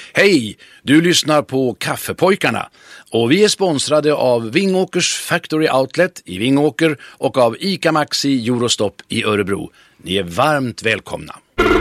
Hej, du lyssnar på Kaffepojkarna och vi är sponsrade av Vingåkers Factory Outlet i Vingåker och av ICA Maxi Eurostop i Örebro. Ni är varmt välkomna.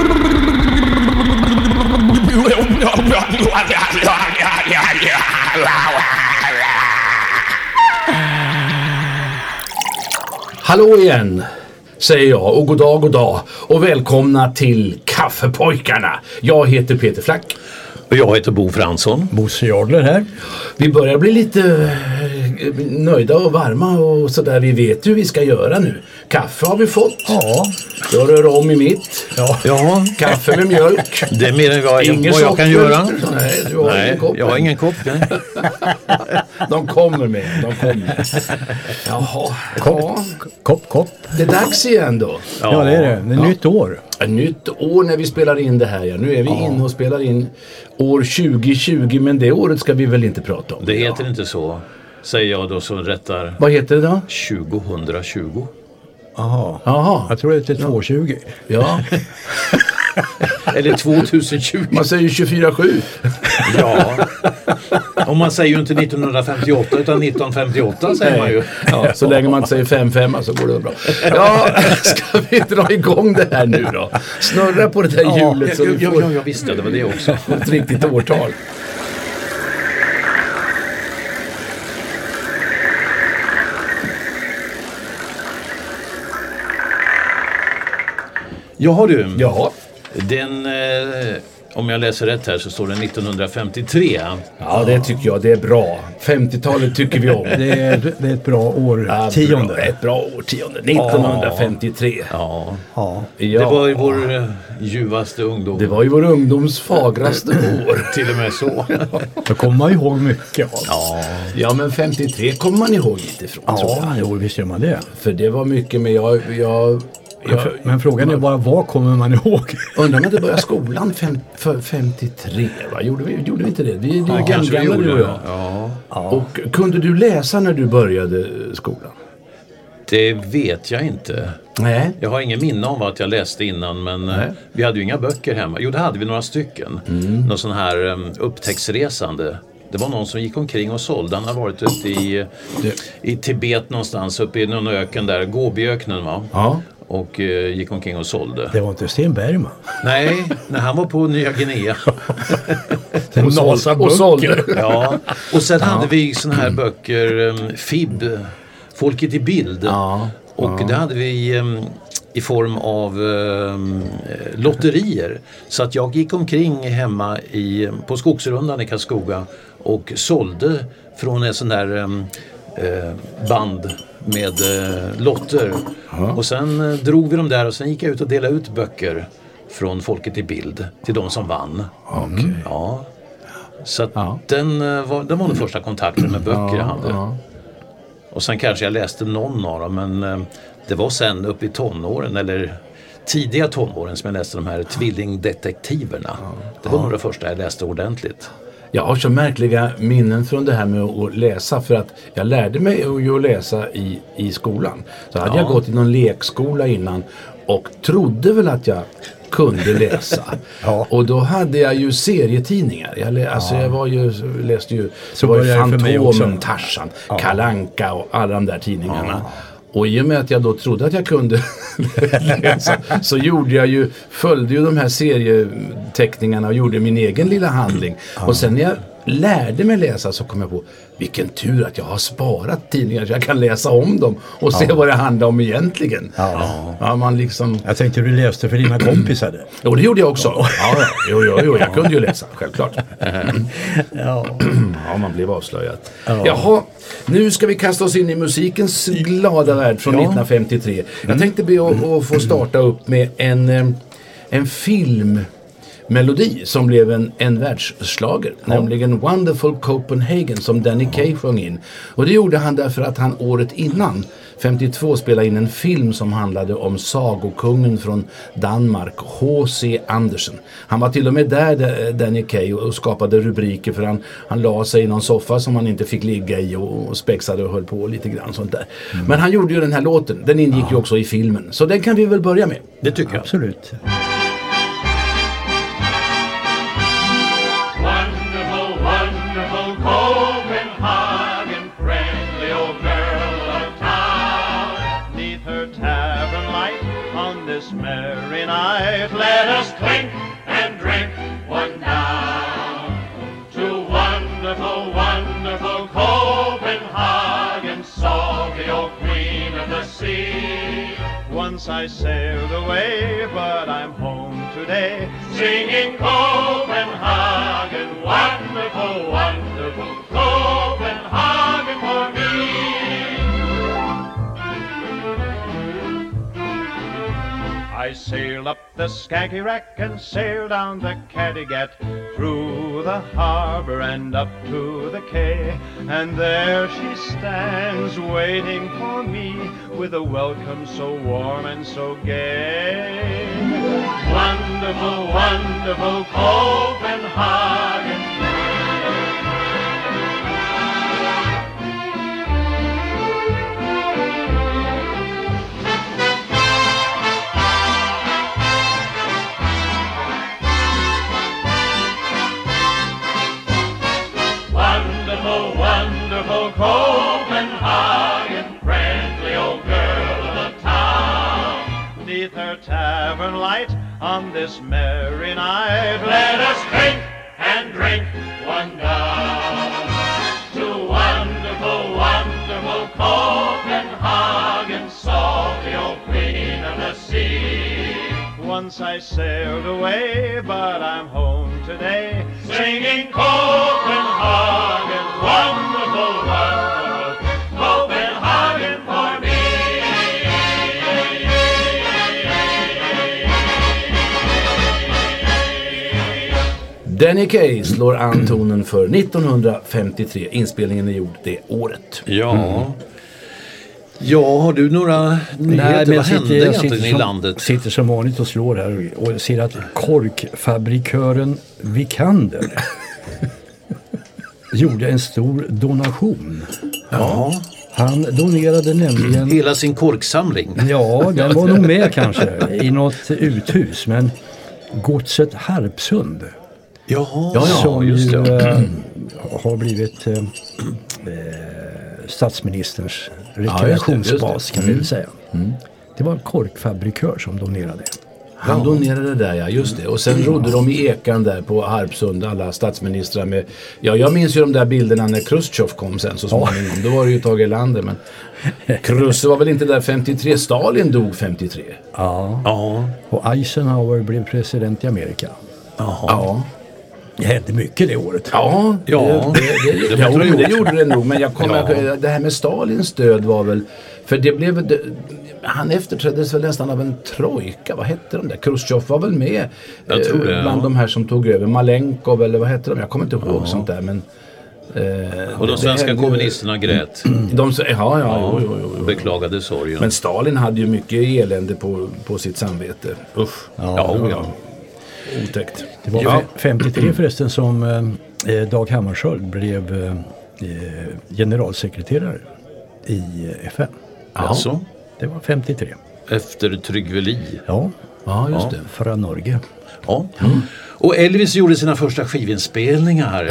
Hallå igen, säger jag, och god dag och välkomna till Kaffepojkarna. Jag heter Peter Flack. Och jag heter Bo Fransson. Bosse Jadler här. Vi börjar bli lite nöjda och varma och sådär. Vi vet hur vi ska göra nu. Kaffe har vi fått. Ja. Jag rör om i mitt. Ja. Kaffe med mjölk. Det är mer än vad jag kan göra. Nej, du har ingen kopp. Jag har ingen kopp. De kommer med. Jaha. Kopp. Det är dags igen då. Ja, det är det. Det är nytt år. Ett nytt år när vi spelar in det här. Ja. Nu är vi inne och spelar in år 2020, men det året ska vi väl inte prata om. Det heter inte så, säger jag då, som rättar. Vad heter det då? 2020. Jaha. Jag tror det är 220. Ja. Eller 2020. Man säger 24/7. Ja. Och man säger ju inte 1958 utan 1958 säger man ju. Ja, så länge man inte säger 5-5 så går det bra. Ja, ska vi dra igång det här nu då? Snurra på det där hjulet så vi får... Ja, jag visste det var det också. Ett riktigt årtal. Jaha du. Ja. Den, om jag läser rätt här så står det 1953. Ja, det tycker jag. Det är bra. 50-talet tycker vi om. Det är ett bra årtionde. Ja, ett bra årtionde. 1953. Ja. Ja. Det var ju vår ljuvaste ungdom. Det var ju vår ungdoms fagraste år. Till och med så. Då kommer man ihåg mycket av. Ja, men 53 kommer man ihåg lite ifrån, tror jag. Ja, jo, visst gör man det. För det var mycket, men Men frågan är bara, vad kommer man ihåg? Undrar om inte började skolan 53, va? Gjorde vi inte det? Vi är gamla du och jag. Ja. Och kunde du läsa när du började skolan? Det vet jag inte. Nej. Jag har ingen minne om att jag läste innan, men vi hade ju inga böcker hemma. Jo, det hade vi några stycken. Någon sån här upptäcktsresande. Det var någon som gick omkring och sålde. Han har varit ute i Tibet någonstans, uppe i någon öken där, Gobiöknen, va? Ja. Och gick omkring och sålde. Det var inte Sten Bergman. Nej, när han var på Nya Guinea. och sålde. Ja. Och sen hade vi såna här böcker, FIB, Folket i bild. Ja. Och det hade vi i form av lotterier. Så att jag gick omkring hemma på Skogsrundan i Karlskoga och sålde från en sån där band med lotter. Och sen drog vi dem där och sen gick jag ut och delade ut böcker från Folket i bild till de som vann. Okay. Ja. Så att den var den första kontakten med böcker jag hade. Och sen kanske jag läste någon av dem, men det var sen upp i tonåren eller tidiga tonåren som jag läste de här tvillingdetektiverna. Det var nog det första jag läste ordentligt. Jag har så märkliga minnen från det här med att läsa, för att jag lärde mig att läsa i skolan. Så hade jag gått i någon lekskola innan och trodde väl att jag kunde läsa. Och då hade jag ju serietidningar. Jag läste ju så var ju Fantomen, Tarzan, Kalle Anka och alla de där tidningarna. Och i och med att jag då trodde att jag kunde läsa, så följde ju de här serieteckningarna och gjorde min egen lilla handling. Och sen när jag lärde mig läsa så kom jag på, vilken tur att jag har sparat tidningar så jag kan läsa om dem och se vad det handlar om egentligen. Man liksom... Jag tänkte du läste för dina kompisar det. Jo, det gjorde jag också. Jo, jag kunde ju läsa, självklart. Ja, man blev avslöjad. Jaha, nu ska vi kasta oss in i musikens glada värld från 1953. Jag tänkte be att få starta upp med en filmmelodi som blev en världsslager, nämligen Wonderful Copenhagen, som Danny Kaye sjöng in. Och det gjorde han därför att han året innan 52 spelade in en film som handlade om sagokungen från Danmark, H.C. Andersen. Han var till och med där, Danny Kaye, och skapade rubriker, för han la sig i någon soffa som han inte fick ligga i och spexade och höll på lite grann sånt där. Men han gjorde ju den här låten, den ingick ju också i filmen. Så den kan vi väl börja med. Det tycker jag. Absolut. it, let us clink and drink one down to wonderful, wonderful Copenhagen, salty old queen of the sea. Once I sailed away, but I'm home today, singing Copenhagen, wonderful, wonderful Copenhagen for me. I sailed up the Skagerrak and sailed down the Kattegat, through the harbor and up to the quay, and there she stands waiting for me with a welcome so warm and so gay. Wonderful, wonderful Copenhagen. Wonderful Copenhagen, friendly old girl of the town. 'Neath her tavern light on this merry night, let us drink and drink one down to wonderful, wonderful Copenhagen, salty old queen of the sea. Once I sailed away, but I'm home today, singing Copenhagen, wonderful, wonderful Copenhagen for me. Danny Kaye slår an tonen för 1953. Inspelningen är gjord det året. Ja. Ja, har du några nyheter? Vad hände egentligen i landet? Jag sitter som vanligt och slår här och ser att korkfabrikören Vikander gjorde en stor donation. Ja. Han donerade nämligen... Hela sin korksamling. Ja, den var nog med kanske i något uthus, men godset Harpsund. Jaha, som just ju det. har blivit statsministerns rekreationsbas kan vi säga. Det var en korkfabrikör som donerade. Han donerade där, ja, just det. Och sen rodde de i ekan där på Harpsund, alla statsministrar med... Ja, jag minns ju de där bilderna när Khrushchev kom sen så småningom. Då var det ju Tage Erlander, men Khrushchev var väl inte där 53. Stalin dog 53. Ja. Och Eisenhower blev president i Amerika. Ja. Det hände mycket det året. Ja, det gjorde det nog. Men jag kommer det här med Stalins död var väl... För det blev... Han efterträddes väl nästan av en trojka. Vad hette de där? Khrushchev var väl med bland de här som tog över. Malenkov eller vad hette de? Jag kommer inte ihåg sånt där. Men, och de svenska kommunisterna grät. Beklagade sorgen. Men Stalin hade ju mycket elände på sitt samvete. Usch. Ja. Otäckt. Det var 53 förresten som Dag Hammarskjöld blev generalsekreterare i FN. Alltså? Det var 53. Efter Trygve Lie. Ja, just det. Från Norge. Ja. Och Elvis gjorde sina första skivinspelningar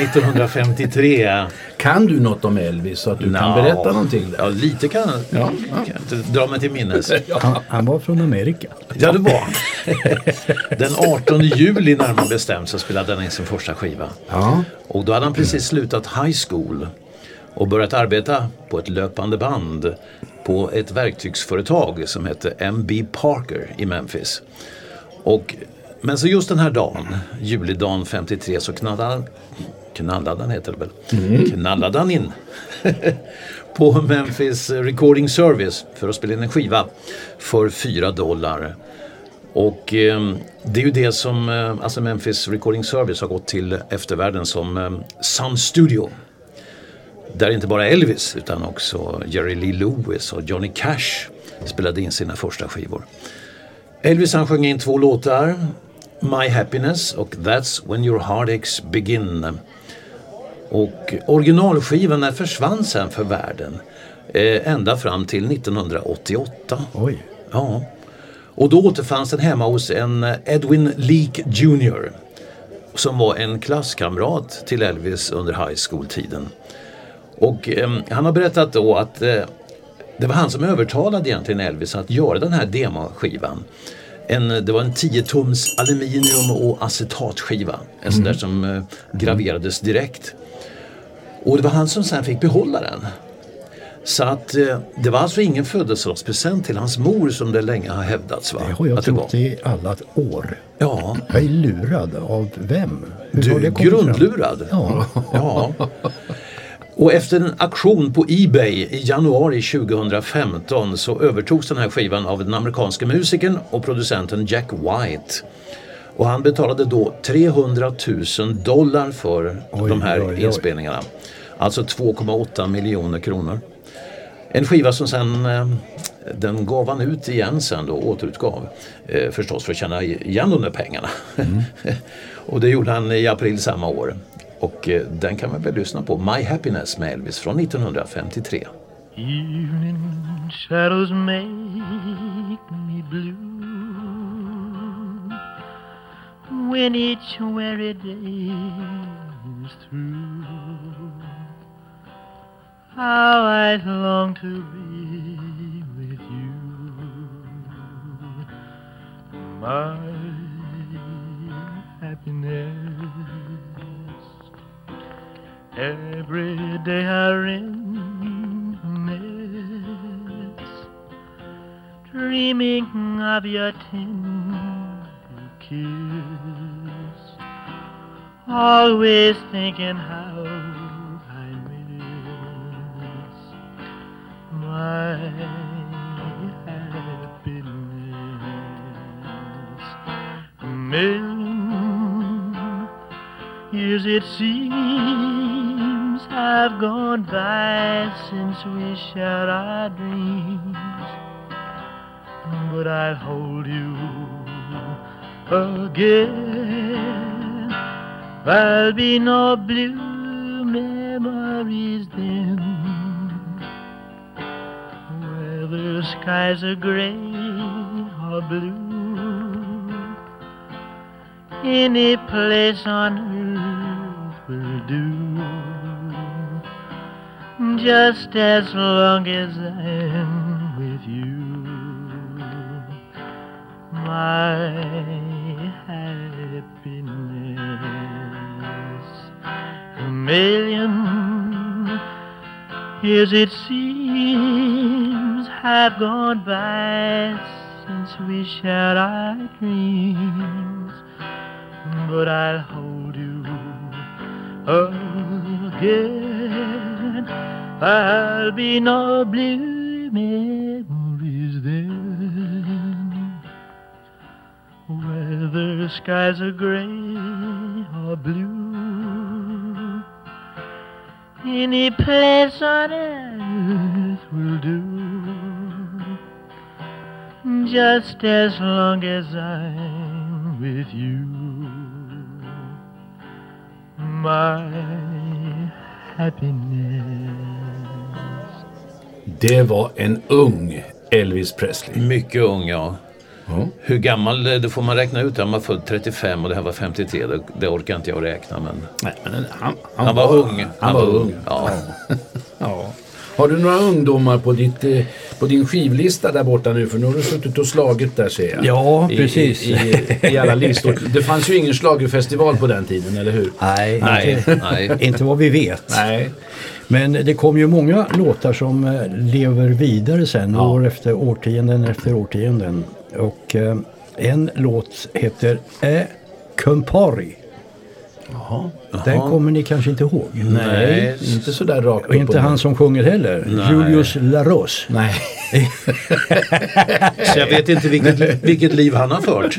1953. Kan du något om Elvis så att du kan berätta någonting där? Ja, lite kan jag. Kan inte dra mig till minnes. Han var från Amerika. Ja, det var. Den 18 juli när man bestämt så spelade han in sin första skiva. Ja. Och då hade han precis slutat high school och börjat arbeta på ett löpande band på ett verktygsföretag som hette M.B. Parker i Memphis. Men så just den här dagen, julidagen 53, så knallade han in på Memphis Recording Service för att spela in en skiva för $4. Och det är ju det som alltså Memphis Recording Service har gått till eftervärlden som Sun Studio. Där inte bara Elvis utan också Jerry Lee Lewis och Johnny Cash spelade in sina första skivor. Elvis han sjöng in 2 låtar, My Happiness och That's When Your Heartaches Begin. Och originalskivan försvann sen för världen ända fram till 1988. Oj. Ja. Och då återfanns den hemma hos en Edwin Leake Jr. som var en klasskamrat till Elvis under high school-tiden. Och han har berättat då att det var han som övertalade egentligen Elvis att göra den här demoskivan. Det var en 10-tums aluminium- och acetatskiva. En sån där som graverades direkt. Och det var han som sen fick behålla den. Så att det var alltså ingen födelsedagspresent till hans mor som det länge har hävdats, va? Det har jag trott i alla år. Ja. Jag är lurad av vem? Du är grundlurad. Ja. Och efter en auktion på eBay i januari 2015 så övertogs den här skivan av den amerikanska musikern och producenten Jack White. Och han betalade då $300,000 för de här inspelningarna. Alltså 2,8 miljoner kronor. En skiva som sen, den gav han ut igen sen då, återutgav. Förstås för att tjäna igen de där pengarna. Och det gjorde han i april samma år. Och den kan man väl lyssna på. My Happiness med Elvis från 1953. Evening shadows make me blue when each weary day is through. How I long to be with you, my happiness. Every day I reminisce, dreaming of your tender kiss, always thinking how I miss my happiness. A million years it seems have gone by since we shared our dreams, but I'll hold you again. There'll be no blue memories then, whether skies are gray or blue. Any place on earth will do, just as long as I'm with you, my happiness. A million years it seems have gone by since we shared our dreams, but I'll hold you again. There'll be no blue memories then, whether skies are gray or blue. Any place on earth will do, just as long as I'm with you, my happiness. Det var en ung Elvis Presley. Mycket ung, ja. Hur gammal, det får man räkna ut. Han var född 35 och det här var 53. Det orkar inte jag räkna, men... Nej, men han var ung. Han var ung. Ja. Ja. Har du några ungdomar på din skivlista där borta nu? För nu har du suttit och slagit där, ser jag. Ja, precis. I alla listor. Det fanns ju ingen schlagerfestival på den tiden, eller hur? Nej. Inte vad vi vet. Nej. Men det kom ju många låtar som lever vidare sen, år efter årtionden. Och en låt heter Campari. Jaha. Den kommer ni kanske inte ihåg. Nej, inte så där rakt. Och inte han som sjunger heller. Nej. Julius Laros. Nej. Så jag vet inte vilket liv han har fört.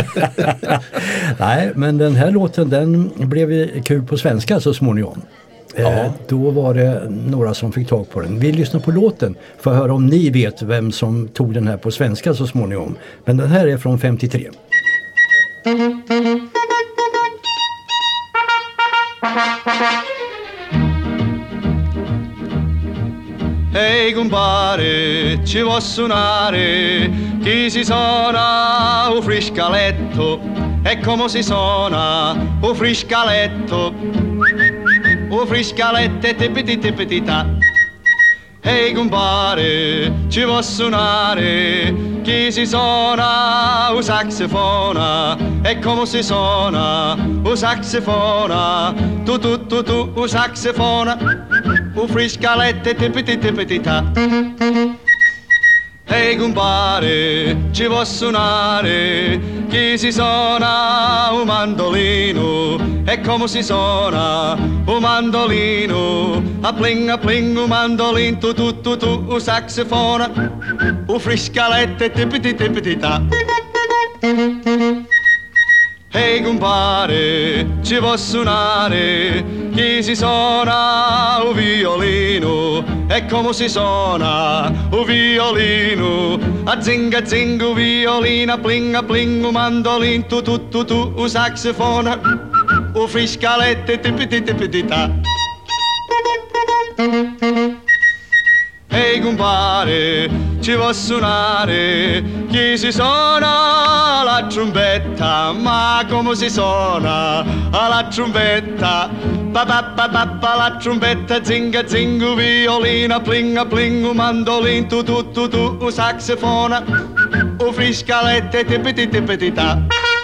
Nej, men den här låten, den blev ju kul på svenska så småningom. Då var det några som fick tag på den. Vi lyssnar på låten för att höra om ni vet vem som tog den här på svenska så småningom. Men den här är från 53. Ehi compare, ci vuoi suonare? Chi si suona un friscaletto? E come si suona un friscaletto? Un friscaletto tippiti tippiti ta. Ehi compare, ci vuoi suonare? Chi si suona un saxofona? E come si suona un saxofona? Tu un saxofona, un friscalette tipiti ta. Ehi compare, ci vuoi suonare? Chi si suona un mandolino? E come si suona un mandolino? A pling un mandolino, tu un saxofona, un friscalette tipiti ta. Ehi compare, ci vuoi suonare? Chi si suona un violino? E come si suona un violino? A zinga un violino, a pling un mandolino, tu un saxofona, un friscalette tipiti ta. Ehi compare, ci vuoi suonare? Chi si suona la trombetta? Ma come si suona la trombetta? Pa la trombetta, zinga violina, pling un mandolin, tu un saxofona, un friscalette tipiti ta.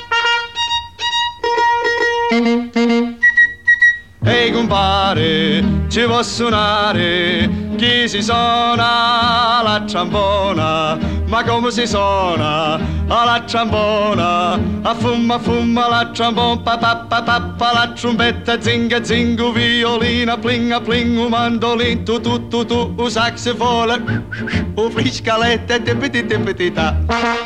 Ehi compare, ci vuoi suonare? Chi si suona la trombona? Ma come si suona la trombona? A fumma la trombona, pa la trombetta, zinga violina, pling un mandolin, tu un saxofona, un friscalette tipiti ta.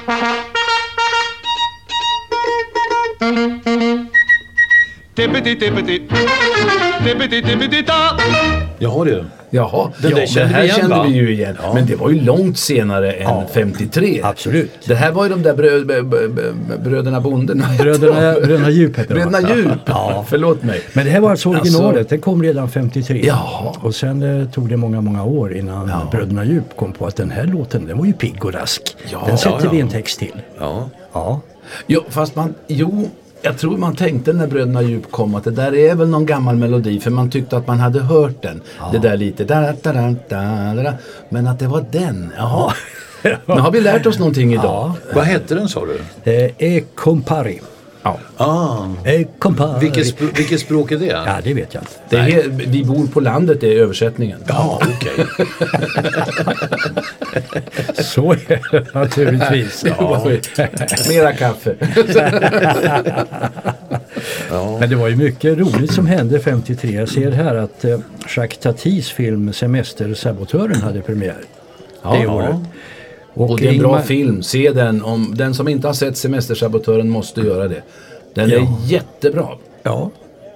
Tippity ta. Jaha du. Jaha, Den där kände här vi igen, kände va? vi ju igen. Ja. Men det var ju långt senare än 53. Absolut. Det här var ju de där bröderna Bonden. Bröderna Djup heter det. Bröderna Djup, Ja. Förlåt mig. Men det här var alltså originalet, det kom redan 53. Ja. Och sen tog det många år innan Bröderna Djup kom på att den här låten, den var ju pigg och rask. Ja. Den sätter vi en text till. Ja. Ja. Jo, fast jag tror man tänkte när Bröderna Djup kom att det där är väl någon gammal melodi, för man tyckte att man hade hört den. Det där lite da. Men att det var den. Jaha. Nu har vi lärt oss någonting idag. Vad hette den, sa du? E compari. Ja. E compari. Vilket språk är det? Ja, det vet jag inte. Det är, vi bor på landet, det är översättningen. Ja, okej. Så är det naturligtvis. Mera kaffe. Men det var ju mycket roligt som hände 53. Jag ser här att Jacques Tatis film Semestersabotören hade premiär det året. Och det är en bra film. Se den. Om den som inte har sett Semestersabotören måste göra det. Den är jättebra. Ja.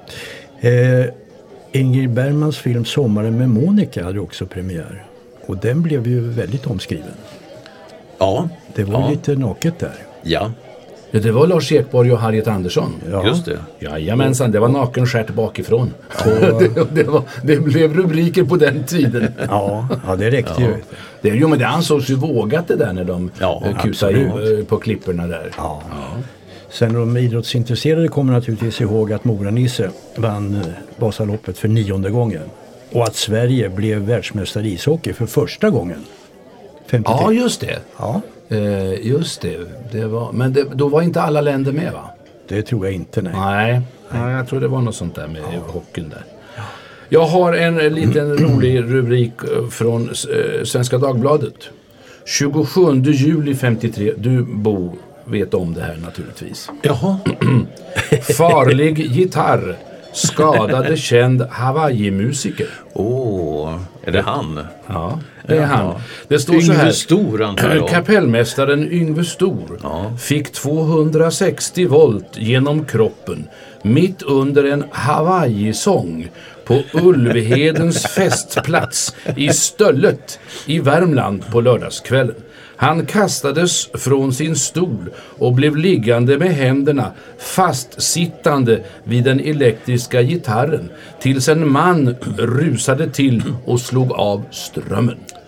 Ingrid Bergmans film Sommaren med Monica hade också premiär. Och den blev ju väldigt omskriven. Ja. Det var lite naket där. Ja. Ja, det var Lars Ekborg och Harriet Andersson. Ja. Just det. Jajamensan, det var naken stjärt bakifrån. Det blev rubriker på den tiden. Ja, det räckte ju. Men det ansågs ju vågat det där när de kutade på klipporna där. Ja. Sen de idrottsintresserade kommer naturligtvis ihåg att Mora-Nisse vann Vasaloppet för 9:e gången. Och att Sverige blev världsmästare i ishockey för första gången. 53. Ja, just det. Ja. Just det. Men då var inte alla länder med, va? Det tror jag inte, nej. Nej, jag tror det var något sånt där med hockeyn där. Jag har en liten rolig rubrik från Svenska Dagbladet. 27 juli 53. Du, Bo, vet om det här naturligtvis. Jaha. Farlig gitarr skadade känd Hawaii-musiker. Är det han? Ja, det är han. Det står Yngve så här. Stor, antar jag. Kapellmästaren Yngve Stor fick 260 volt genom kroppen mitt under en Hawaii-sång på Ulvhedens festplats i Stöllet i Värmland på lördagskvällen. Han kastades från sin stol och blev liggande med händerna fastsittande vid den elektriska gitarren tills en man rusade till och slog av strömmen.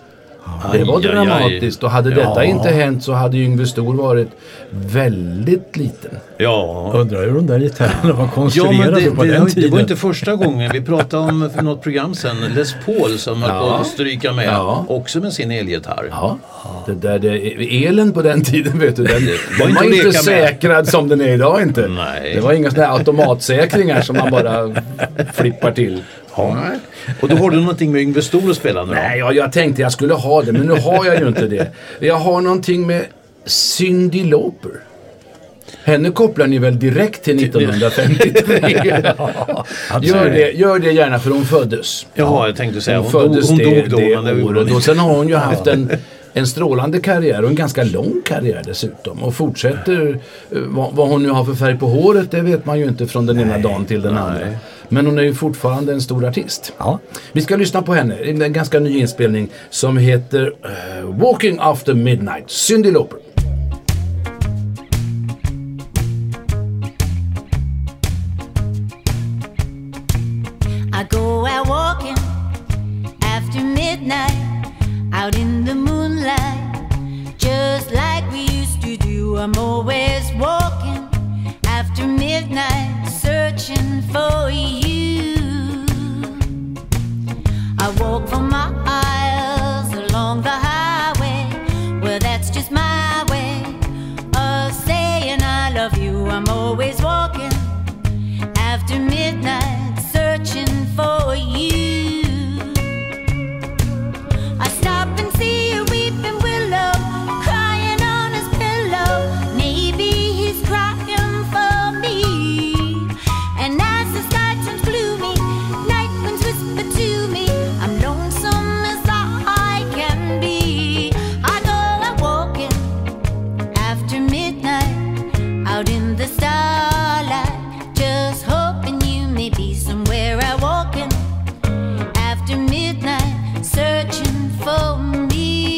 Det var dramatiskt och hade detta inte hänt så hade Yngve Stor varit väldigt liten. Ja. Undrar hur de där gitarrerna var konstruerade på den tiden. Det var inte första gången. Vi pratade om för något program sen Les Paul som höll på att stryka med också med sin elgitarr. Ja. Elen på den tiden vet du, den var inte säkrad som den är idag inte. Nej. Det var inga sådana här automatsäkringar som man bara flippar till. Ja. Och då har du någonting med Yngve Stor att spela nu? Nej, jag tänkte jag skulle ha det, men nu har jag ju inte det. Jag har någonting med Cyndi Lauper. Henne kopplar ni väl direkt till 1953? Gör det gärna för hon föddes. Ja, jag tänkte säga. Hon föddes hon dog då. året. Och sen har hon ju haft en strålande karriär och en ganska lång karriär dessutom. Och fortsätter, vad hon nu har för färg på håret, det vet man ju inte från den ena dagen till den andra. Men hon är ju fortfarande en stor artist. Ja. Vi ska lyssna på henne, en ganska ny inspelning som heter Walking After Midnight, Cyndi Lauper. I go out walking after midnight, out in the moonlight, just like we used to do. I'm always walking after midnight, searching for you. I walk for miles along the highway, well that's just my way of saying I love you. I'm always walking after midnight, searching for you. I stop and see a weeping willow, crying on his pillow. Maybe he's crying for me. And as the sky turns gloomy, night winds whisper to me, I'm lonesome as I can be. I go out walking after midnight, out in the starlight, just hoping you may be somewhere out walking after midnight, searching for me.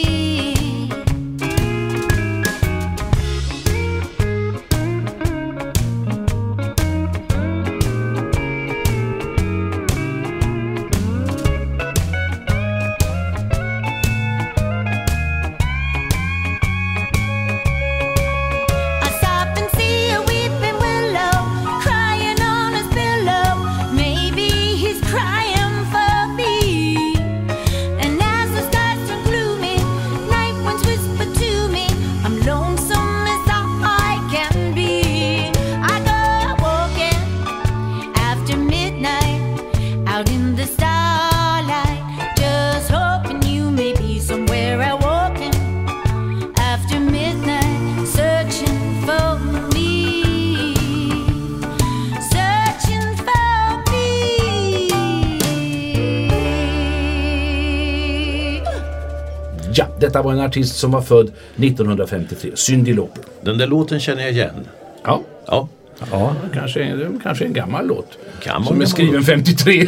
I stop and see a weeping willow, crying on his pillow. Maybe he's crying for me. And as the skies turn gloomy, night winds whisper to me, I'm lonesome as I can be. I go walking after midnight, out in the starlight, just hoping you may be somewhere out walking after midnight, searching for me, searching for me. Ja, detta var en artist som var född 1953, Cyndi Lauper. Den där låten känner jag igen. Ja. Ja. Kanske en gammal låt. Kan som är skriven 53.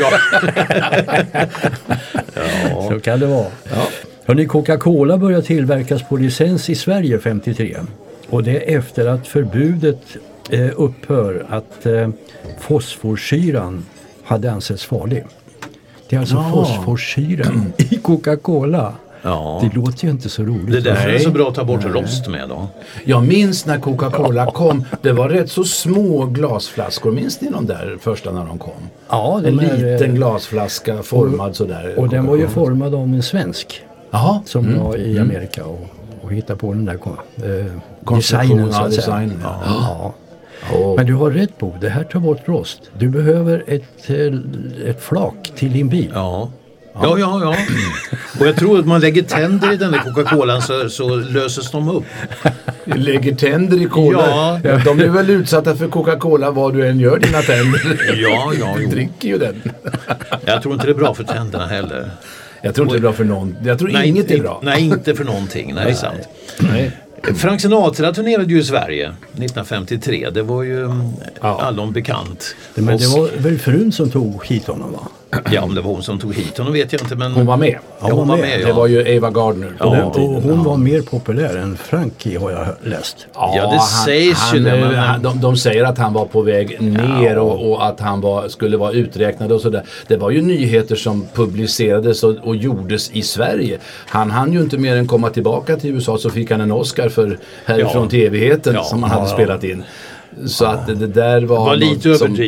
Så kan det vara. Ja. Hörrni, Coca-Cola började tillverkas på licens i Sverige 53. Och det är efter att förbudet upphör att fosforsyran hade ansetts farlig. Det är alltså fosforsyran i Coca-Cola. Ja. Det låter ju inte så roligt. Det där är så bra att ta bort rost med då. Jag minns när Coca-Cola kom. Det var rätt så små glasflaskor. Minns ni de där första när de kom? Ja, en liten glasflaska formad sådär. Och den var ju formad av en svensk. Aha. Som var i Amerika och hittade på den där designen så att säga. Ja. Men du har rätt på, det här tar bort rost. Du behöver ett flak till din bil. Ja. Och jag tror att man lägger tänder i den där Coca-Colan så löses de upp. Lägger tänder i cola? Ja. De är väl utsatta för Coca-Cola vad du än gör dina tänder. Ja. Du dricker ju den. Jag tror inte det är bra för tänderna heller. Jag tror inte det är bra för någon. Jag tror inget är bra. Nej, inte för någonting. Nej, det är sant. Nej. Frank Sinatra turnerade ju i Sverige 1953. Det var ju allom bekant. Men det var väl frun som tog hit honom, va? Ja, om det var hon som tog hit honom vet jag inte. Men... Hon var med. Ja, hon var med. Det var ju Ava Gardner på den tiden. Och hon var mer populär än Frankie, har jag läst. Ja, det sägs ju det. De säger att han var på väg ner och att han skulle vara uträknad och sådär. Det var ju nyheter som publicerades och gjordes i Sverige. Han hann ju inte mer än komma tillbaka till USA, så fick han en Oscar för Härifrån till evigheten som han hade spelat in. Så att det där var lite något som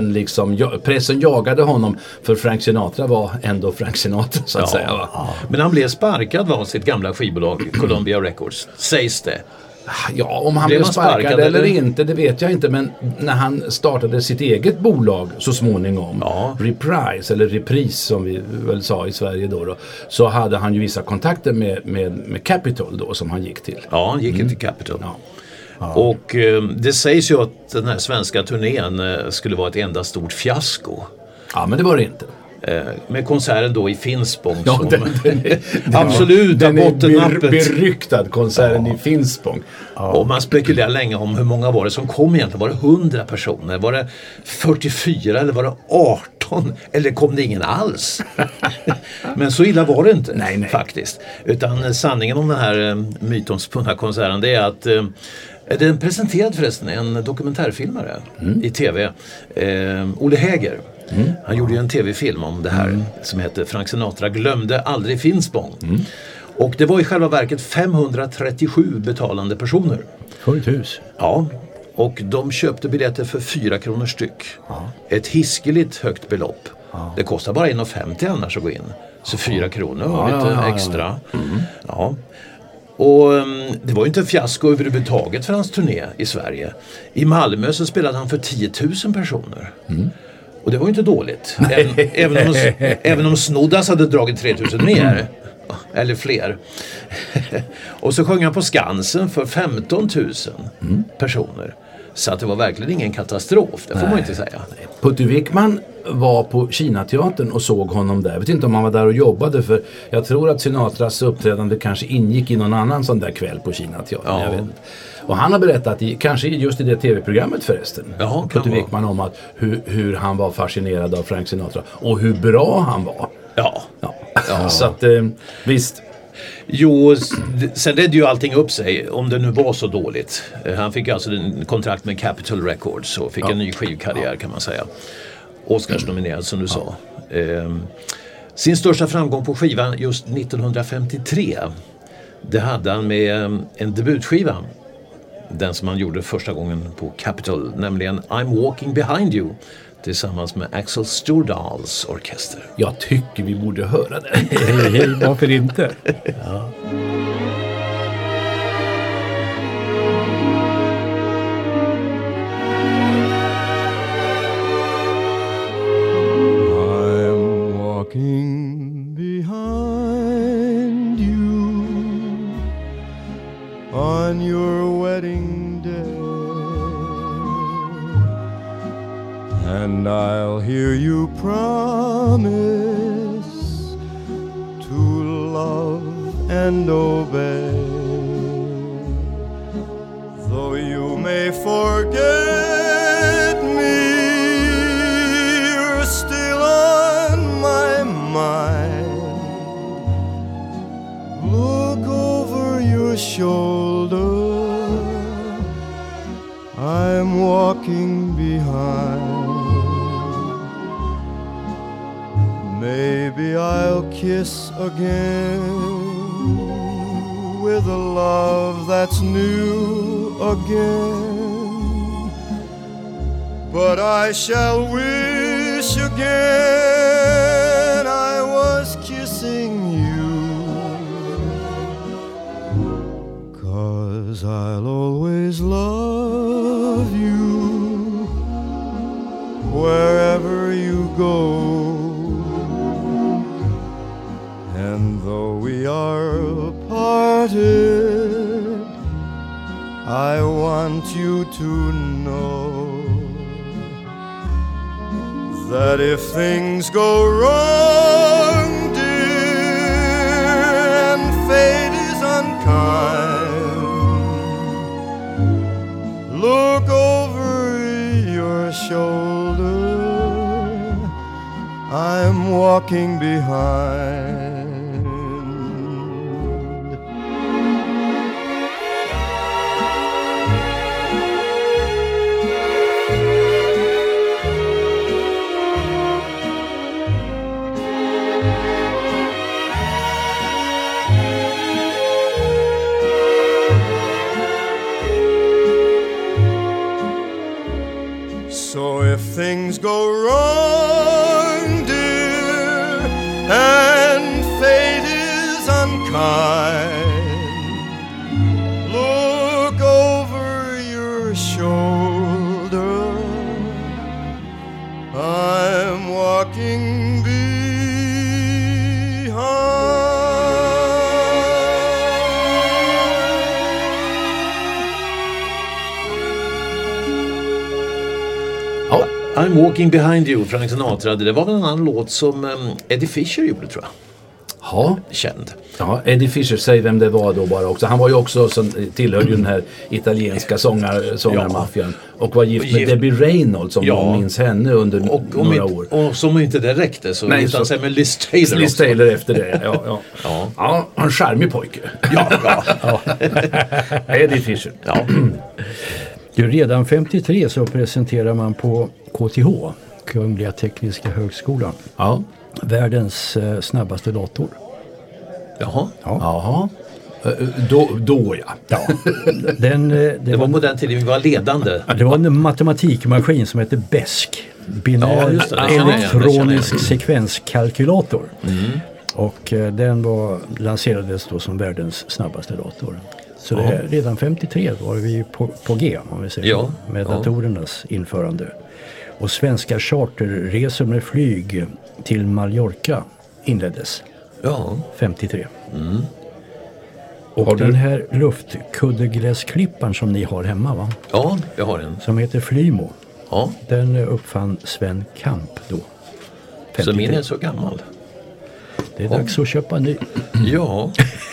pressen jagade honom, för Frank Sinatra var ändå Frank Sinatra så att säga. Va? Men han blev sparkad av sitt gamla skivbolag Columbia Records, sägs det. Ja, om han blev sparkad eller inte, det vet jag inte, men när han startade sitt eget bolag så småningom, Reprise som vi väl sa i Sverige då, så hade han ju vissa kontakter med Capitol då som han gick till. Ja, han gick till Capitol. Ja. Och det sägs ju att den här svenska turnén skulle vara ett enda stort fiasko. Ja, men det var det inte. Med konserten då i Finspång som absoluta bottennappet. Beryktad konserten i Finspång. Och man spekulerar länge om hur många var det som kom egentligen. Var det 100 personer? Var det 44 eller var det 18? Eller kom det ingen alls? Men så illa var det inte faktiskt. Utan sanningen om den här mytomspunna konserten, det är att den presenterade förresten en dokumentärfilmare i tv, Olle Häger. Han gjorde ju en tv-film om det här som heter Frank Sinatra glömde aldrig Finspång. Och det var i själva verket 537 betalande personer. Fullt hus. Ja, och de köpte biljetter för 4 kronor styck. Ett hiskeligt högt belopp. Det kostar bara 1,50 annars att gå in. Så 4 kronor och lite extra. Ja. Och det var ju inte en fiasko överhuvudtaget för hans turné i Sverige. I Malmö så spelade han för 10 000 personer. Och det var ju inte dåligt. Även om Snoddas hade dragit 3 000 mer. Eller fler. Och så sjöng han på Skansen för 15 000 personer. Så att det var verkligen ingen katastrof, det får man inte säga. Putte Wickman var på Kinateatern och såg honom där. Jag vet inte om han var där och jobbade, för jag tror att Sinatras uppträdande kanske ingick i någon annan sån där kväll på Kinateatern. Jag vet inte. Och han har berättat, kanske just i det tv-programmet förresten, Putte Wickman, om att hur han var fascinerad av Frank Sinatra och hur bra han var. Ja. Så att visst. Jo, sen ledde ju allting upp sig, om det nu var så dåligt. Han fick alltså en kontrakt med Capitol Records och fick en ny skivkarriär kan man säga. Oscars-nominerad som du sa. Sin största framgång på skivan just 1953, det hade han med en debutskiva. Den som han gjorde första gången på Capitol, nämligen I'm Walking Behind You, tillsammans med Axel Stordals orkester. Jag tycker vi borde höra det. Varför inte? I'm walking behind you on your wedding day, and I'll hear you promise to love and obey. Though you may forget me, you're still on my mind. Look over your shoulder, I'm walking behind. Maybe I'll kiss again with a love that's new again, but I shall wish again I was kissing you, 'cause I'll always love you wherever you go. And though we are parted, I want you to know that if things go wrong, dear, and fate is unkind, I'm walking behind. So if things go wrong, dear, and fate is unkind, look over your shoulder. I'm walking behind. I'm walking behind you, Frank Sinatra. Det var väl en annan låt som Eddie Fisher gjorde, tror jag. Ja. Känd. Ja, Eddie Fisher, säg vem det var då bara också. Han var ju också, som tillhörde ju den här italienska sångarmaffian. Och var gift med Debbie Reynolds, som jag minns henne under några år. Och som inte det räckte så nej, utan sig med Liz Taylor. Liz Taylor efter det, ja, en charmig pojke. Ja. Eddie Fisher. Ja. Redan 53 så presenterar man på KTH, Kungliga Tekniska Högskolan, världens snabbaste dator. Jaha. Jaha. Då ja. Det var modern tid, vi var ledande. Det var en matematikmaskin som heter BESK. Binär elektronisk sekvenskalkylator. Och den lanserades då som världens snabbaste dator. Så det här, redan 53 var vi på G, om vi säger med datorernas införande. Och svenska charterresor med flyg till Mallorca inleddes 53. Och den här luftkuddegräsklipparen som ni har hemma, va? Ja, jag har en. Som heter Flymo. Ja. Den uppfann Sven Kamp då. 53. Så min är så gammal. Det är dags att köpa ny. Ja.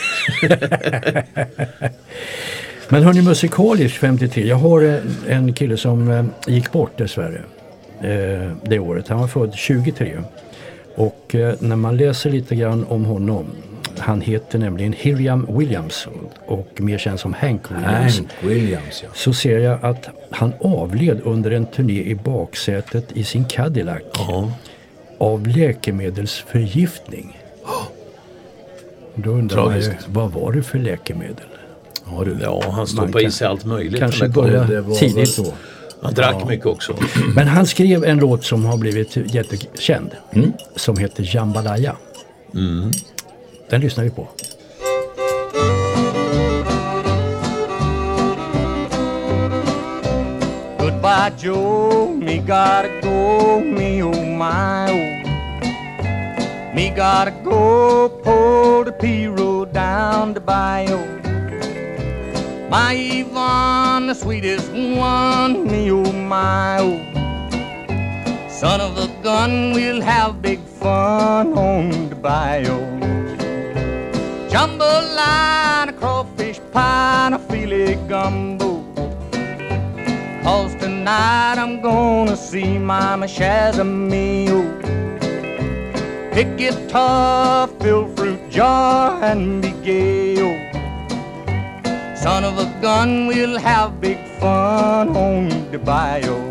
Men hörni, musikaliskt 53. Jag har en kille som gick bort dessvärre det året. Han var född 23. Och när man läser lite grann om honom, han heter nämligen Hiram Williams och mer känd som Hank Williams. Så ser jag att han avled under en turné i baksätet i sin Cadillac av läkemedelsförgiftning. Då undrar man ju, vad var det för läkemedel? Ja, han stoppade i sig allt möjligt. Kanske började tidigt då. Han drack mycket också. Men han skrev en låt som har blivit jättekänd. Som heter Jambalaya. Den lyssnar vi på. Goodbye Joe, me gotta go, me oh my oh. Me gotta go, pull the P-road down the bayou. My Yvonne, the sweetest one, me oh my oh. Son of a gun, we'll have big fun on the bayou. Jambalaya, crawfish pie, and a filet gumbo. 'Cause tonight I'm gonna see Mama Shazamio. Pick guitar, fill fruit jar, and be gay, oh. Son of a gun, we'll have big fun on the bayou.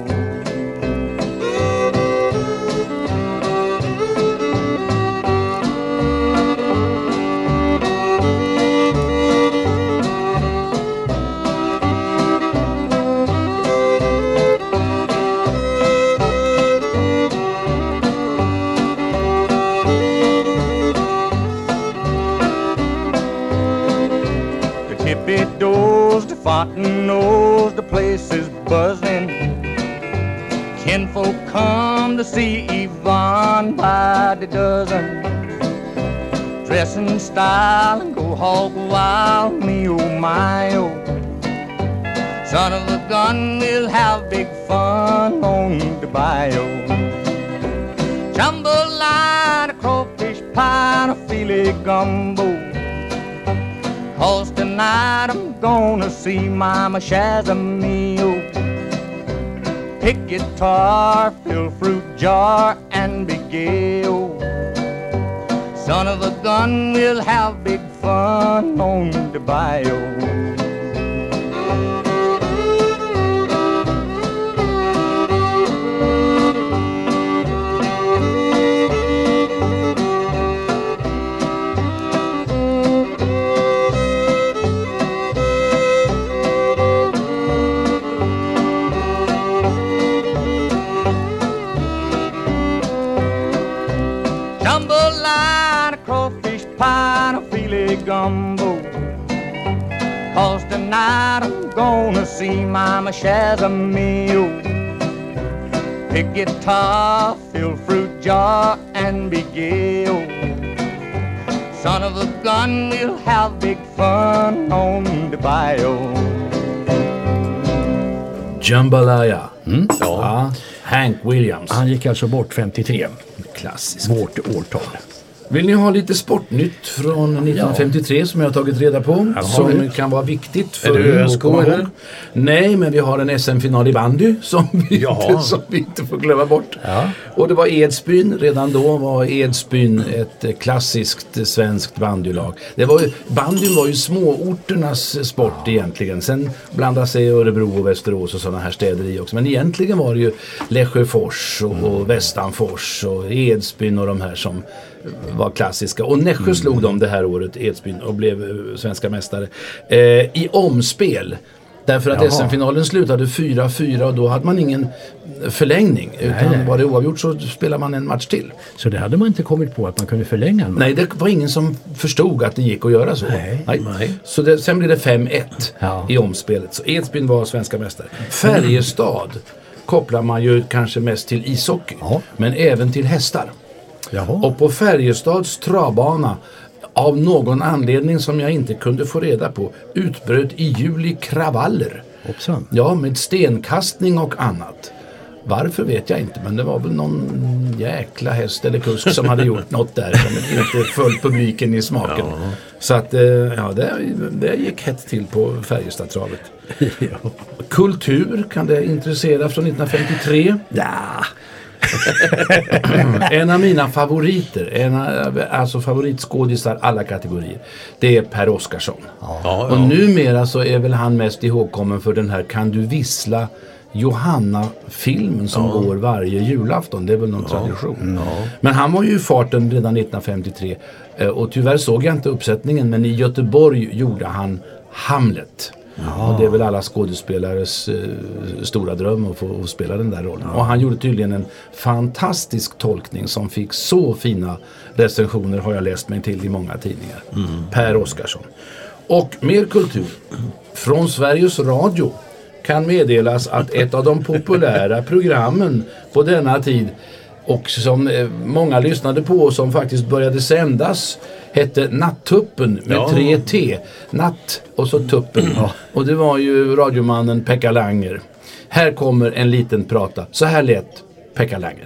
The fountain knows the place is buzzing. Kinfolk come to see Yvonne by the dozen. Dress in style and go hog wild, me oh my oh. Son of a gun, we'll have big fun on the bayou. Jambalaya, crawfish pie, and a filet gumbo. 'Cause tonight I'm gonna see Mama Shazamio. Pick guitar, fill fruit jar, and be gay, oh. Son of a gun, we'll have big fun on the bayou. Jambalaya, crawfish pie, and a filet gumbo. 'Cause tonight I'm gonna see Mama Shazamio. Pick guitar, fill fruit jar, and be gay. Son of a gun, we'll have big fun on the bayou. Jambalaya. Ja. Hank Williams. Han gick alltså bort 53. Klassiskt. Vårt årtal. Vill ni ha lite sportnytt från 1953 som jag har tagit reda på? Som kan vara viktigt för är det ÖSK eller? Nej, men vi har en SM-final i bandy som vi inte får glömma bort. Ja. Och det var Edsbyn. Redan då var Edsbyn ett klassiskt svenskt bandylag. Bandyn var ju småorternas sport egentligen. Sen blandade sig Örebro och Västerås och sådana här städer i också. Men egentligen var det ju Lesjöfors och Västanfors och Edsbyn och de här som var klassiska. Och Nässjö slog dem det här året, Edsbyn, och blev svenska mästare. I omspel. Därför att SM-finalen slutade 4-4 och då hade man ingen förlängning. Utan var det oavgjort så spelar man en match till. Så det hade man inte kommit på att man kunde förlänga en match? Nej, det var ingen som förstod att det gick att göra så. Nej. Så sen blev det 5-1 i omspelet. Så Edsbyn var svenska mästare. Färjestad kopplar man ju kanske mest till ishockey. Men även till hästar. Jaha. Och på Färjestads travbana, av någon anledning som jag inte kunde få reda på, utbröt i juli kravaller. Hoppsan. Ja, med stenkastning och annat. Varför vet jag inte, men det var väl någon jäkla häst eller kusk som hade gjort något där som inte föll publiken i smaken. Ja. Så att, det gick hett till på Färjestadstravet. Ja. Kultur, kan det intressera från 1953? Ja. En av mina favoriter, alltså favoritskådisar alla kategorier, det är Per Oscarsson. Och numera så är väl han mest ihågkommen för den här Kan du vissla Johanna-filmen som går varje julafton. Det är väl någon tradition. Men han var ju i farten redan 1953 och tyvärr såg jag inte uppsättningen, men i Göteborg gjorde han Hamlet. Och det är väl alla skådespelares stora dröm att få spela den där rollen. Och han gjorde tydligen en fantastisk tolkning som fick så fina recensioner, har jag läst mig till i många tidningar. Per Oscarsson. Och mer kultur. Från Sveriges Radio kan meddelas att ett av de populära programmen på denna tid, och som många lyssnade på och som faktiskt började sändas, hette Nattuppen med 3T. Natt och så tuppen. Och det var ju radiomannen Pekka Langer. Här kommer en liten prata. Så här lät Pekka Langer.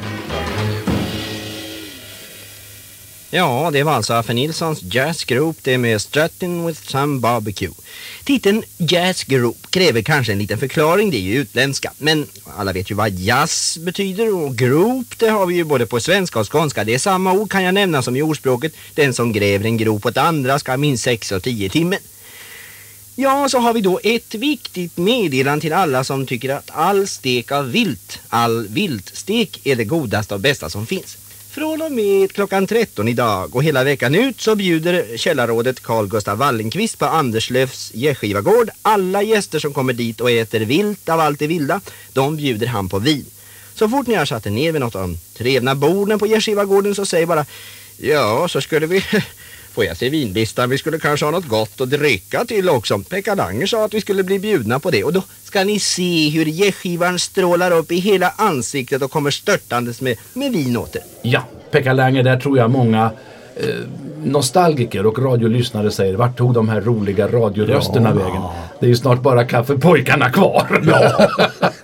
Ja, det var alltså Affe Nilssons Jazz Group, det med Strutting with some barbecue. Titeln Jazz Group kräver kanske en liten förklaring, det är ju utländska. Men alla vet ju vad jazz betyder, och group, det har vi ju både på svenska och skånska. Det är samma ord, kan jag nämna, som i ordspråket. Den som gräver en grop åt andra ska minst 6 och 10 timmen. Ja, så har vi då ett viktigt meddelande till alla som tycker att all stek av vilt, all viltstek är det godaste och bästa som finns. Från och med klockan 13 idag och hela veckan ut så bjuder källarrådet Carl Gustav Wallenqvist på Anderslövs gästgivagård. Alla gäster som kommer dit och äter vilt av allt det vilda, de bjuder han på vin. Så fort ni har satt er ner vid något av de trevna borden på gästgivagården så säg bara: ja, så skulle vi... Får jag se vinlistan, vi skulle kanske ha något gott att dricka till också. Pekka Langer sa att vi skulle bli bjudna på det. Och då ska ni se hur gästgivaren strålar upp i hela ansiktet och kommer störtandes med vin åter. Ja, Pekka Langer, där tror jag många nostalgiker och radiolyssnare säger: vart tog de här roliga radiorösterna vägen? Det är ju snart bara kaffepojkarna kvar. Ja.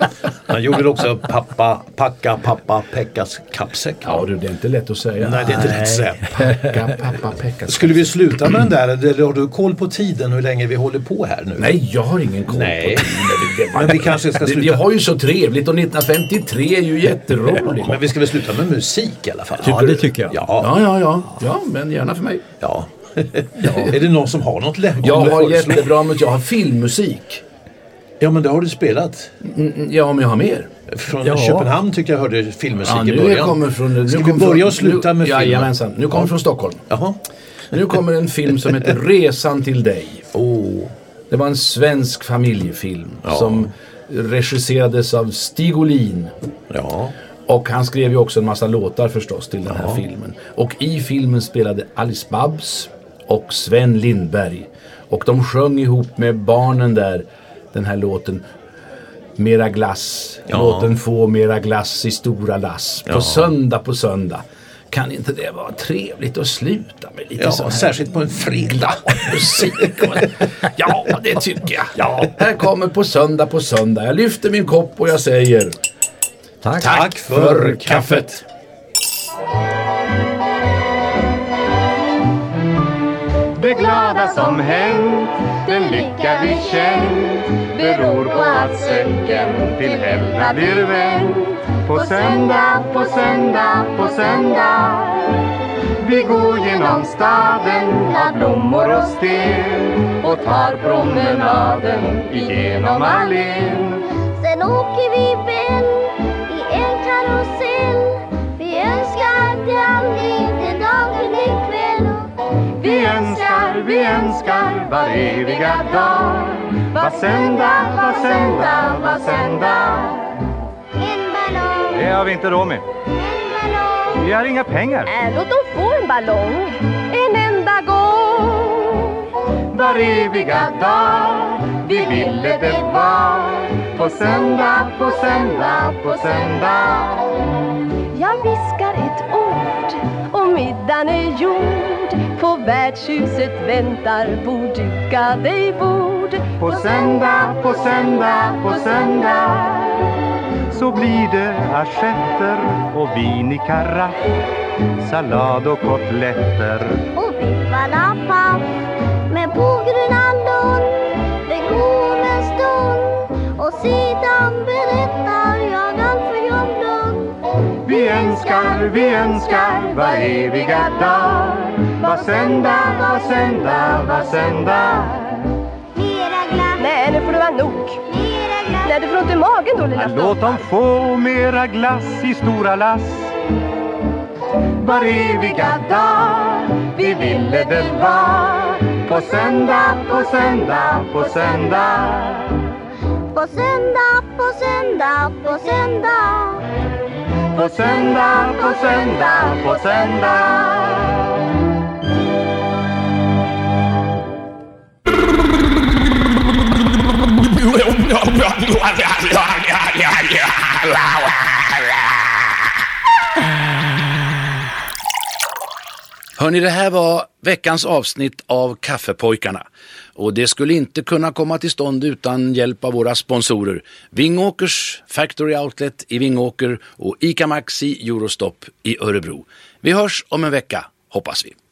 Han gjorde också pappa Pekkas kappsäck. Ja du, det är inte lätt att säga. Nej, det är inte lätt att säga. Pappa Pekkas. Skulle vi sluta med den där, eller har du koll på tiden hur länge vi håller på här nu? Nej, jag har ingen koll på tiden. Men vi kanske ska sluta. Vi har ju så trevligt och 1953 är ju jätteroligt. Men vi ska väl sluta med musik i alla fall? Ja, det tycker jag. Ja, men gärna för mig. Ja. Är det någon som har något lämpligt? Jag har jättebra musik. Jag har filmmusik. Ja, men det har du spelat. Ja, men jag har mer. Från Köpenhamn tyckte jag hörde filmmusik i nu början. Kommer från, ska vi börja och sluta med filmen? Jajamensan. Nu kommer från Stockholm. Jaha. Nu kommer en film som heter Resan till dig. Det var en svensk familjefilm som regisserades av Stig Olin. Ja. Och han skrev ju också en massa låtar förstås till den här filmen. Och i filmen spelade Alice Babs och Sven Lindberg. Och de sjöng ihop med barnen där den här låten Mera glass. Låten få mera glass i stora lass. På söndag. Kan inte det vara trevligt att sluta med lite så här? Särskilt på en fredag. Musik. Ja, det tycker jag. Ja, här kommer på söndag. Jag lyfter min kopp och jag säger Tack för kaffet. Det glada som hänt, den lycka vi känt, beror på att säcken till helgdag blir vänd. På söndag vi går genom staden av blommor och sten och tar promenaden igenom allén. Sen åker vi väl i en karusell. Vi önskar till aldrig till dagen ikväll. Vi önskar var eviga dag. Var söndag. En ballong. Det har vi inte råd med. En ballong. Vi har inga pengar. Låt dem få en ballong. En enda gång. Var eviga dag. Vi ville det var. På söndag. Jag viskar ett ord och middagen är gjord. På värdshuset väntar borddukade i bord. På söndag så blir det assietter och vin i karaff, sallad och kotletter och biffarna paff med pågrunandon. Det går en stund och sedan berättar jag allt för jobben. Vi önskar var eviga dag. Var söndag. Mera glass. Nej, nu får det vara nog. Mera glass. Nej, du får inte i magen då, lilla Låt dem få mera glass i stora lass. Var eviga dag. Vi ville det var. På söndag. På söndag. Hörrni, det här var veckans avsnitt av Kaffepojkarna. Och det skulle inte kunna komma till stånd utan hjälp av våra sponsorer. Vingåkers Factory Outlet i Vingåker och ICA Maxi Eurostop i Örebro. Vi hörs om en vecka, hoppas vi.